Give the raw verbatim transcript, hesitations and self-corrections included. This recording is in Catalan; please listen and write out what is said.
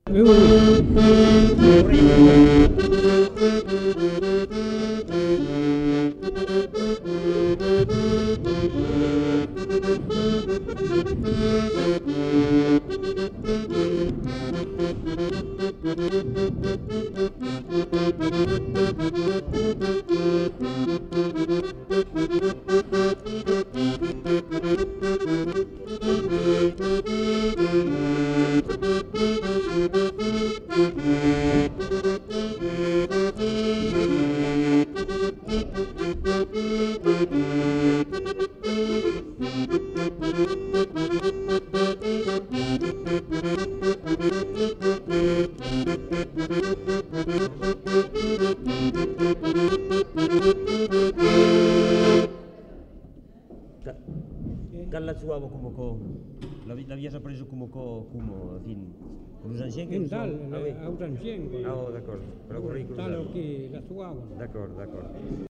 Oui, oui, Cal la suavo como co, l'havies après como co, como, en fin, con los anciens que... en tal, aos anciens. Ah, d'acord, per avorrir. Tal o que la suava. D'acord, d'acord.